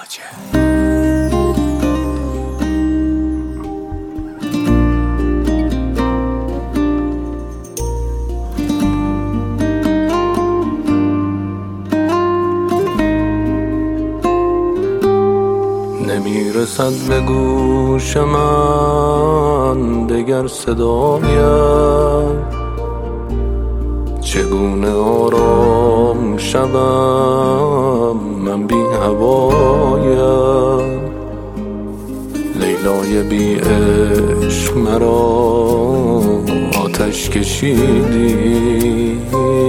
نمیرسد به گوش من دگر صدایم، چگونه آرام شوم من بی هوایم. لیلای بی عشق مرا آتش کشیدی،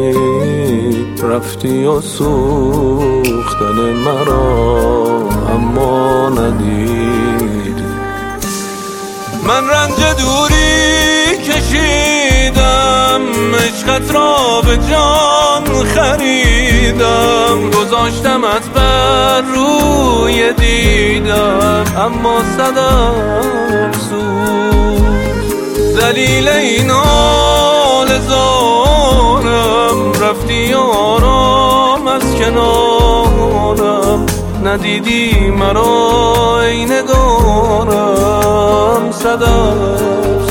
رفتی و سوختن مرا اما ندیدی. من رنج دوری کشیدم، عشقت را به جان خریدم، گذاشتمت بر روی دیدم اما صد افسوس. دلیل این حال زارم، رفتی آرام از کنارم، ندیدی مرا ای نگارم صد افسوس.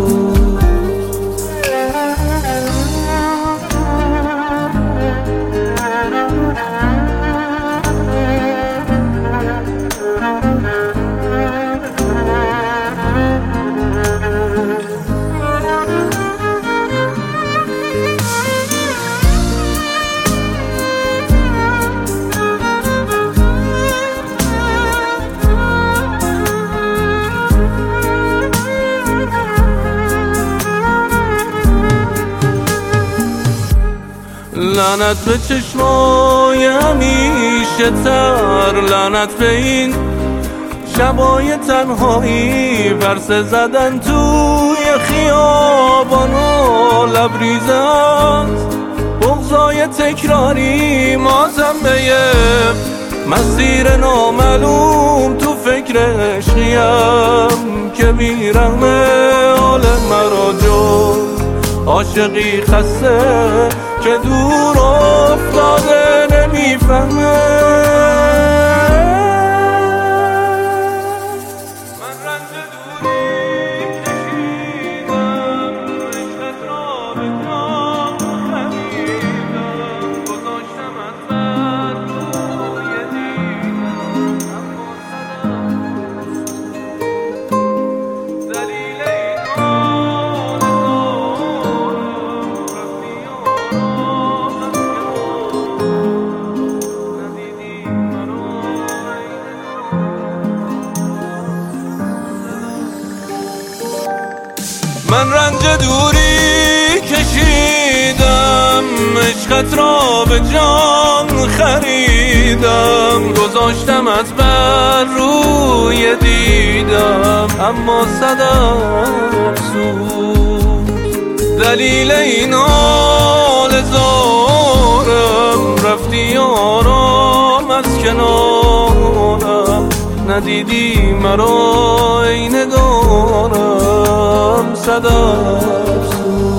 لعنت به چشمای همیشه تر، لعنت به این شبای تنهایی، ورسه زدن توی خیابان و لبریز است بغضای تکراری. ماتم به یه مسیر نامعلوم، تو فکر عشقیم که بیرغم حال مرا جز عاشقی خسته که دور افتاده نمیفهمه. من رنج دوری کشیدم، عشقت را به جان خریدم، گذاشتمت بر روی دیدم اما صد افسوس. دلیل این حال من رنج دوری کشیدم، عشقت را به جان خریدم، گذاشتمت بر روی دیدم اما صد افسوس. دلیل این حال زارم، رفتی آرام از کنارم، ندیدی مرا ای نگارم صد افسوس.